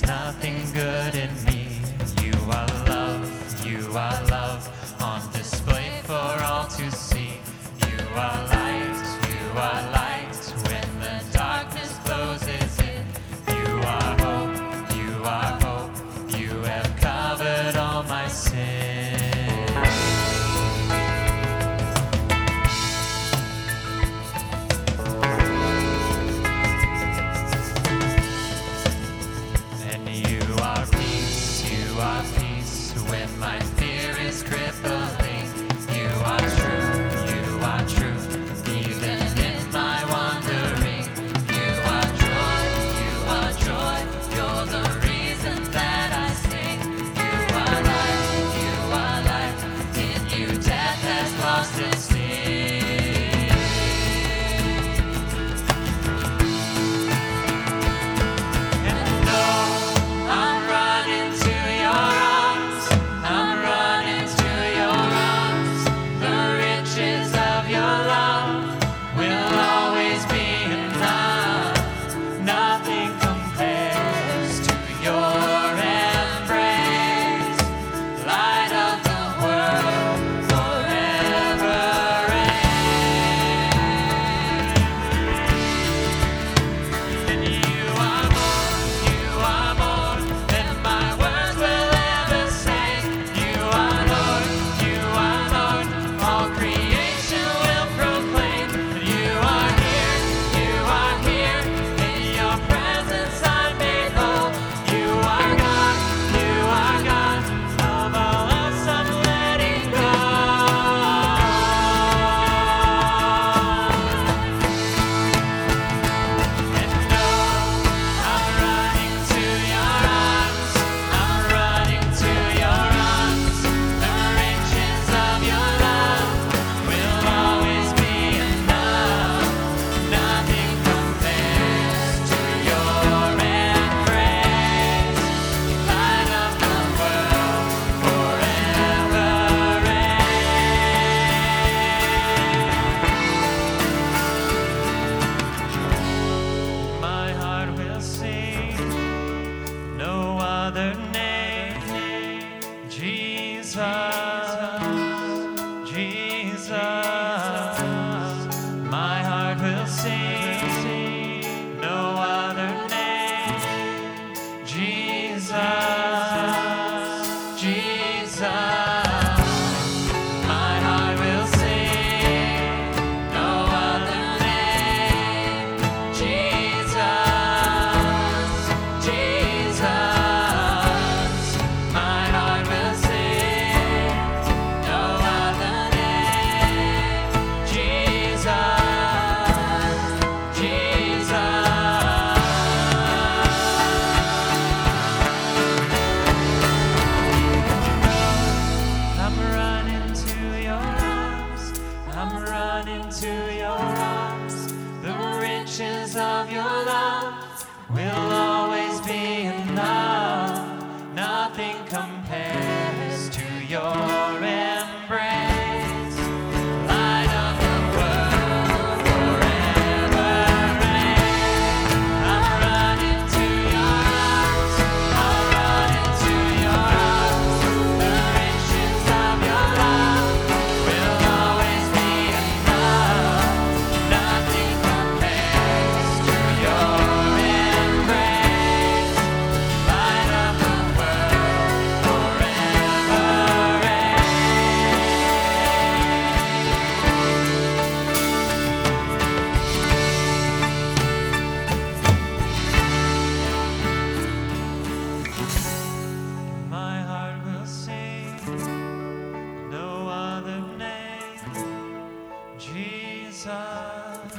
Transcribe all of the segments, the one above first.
nothing good in me. You are love on display for all to see. You are light when the darkness closes in. You are hope, you have covered all my sin. And you are peace when my fear is crippling. You are truth, even in my wandering. You are joy, you're the reason that I sing. You are life, in you death has lost its sting. And I'm running to your arms, the riches of your love will always be enough. Nothing compares to your embrace. Light of the world, forever reign. And you are more than my words will ever say. You are Lord, all creation will proclaim. You are here, in your presence I'm made whole. You are God, of all else I'm letting go. And I'm running to your arms, the riches of your love will always be enough. Nothing compares to your embrace. Light of the world, forever reign. My heart will sing, no other name. Jesus. My heart will sing, no other name. Jesus. My heart will sing, no other name. Jesus. My heart will sing, no other name. Jesus. I'm running to your arms, the riches of your love will always be enough. Nothing compares to your embrace. Light of the world, forever reign. I'm running to your arms, the riches of your love will always be enough. Nothing compares to your embrace. Light of the world, forever reign. My heart will sing, no other name. Jesus.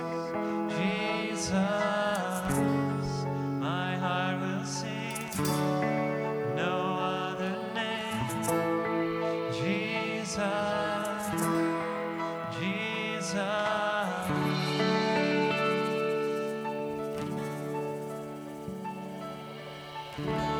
My heart will sing, no other name. Jesus.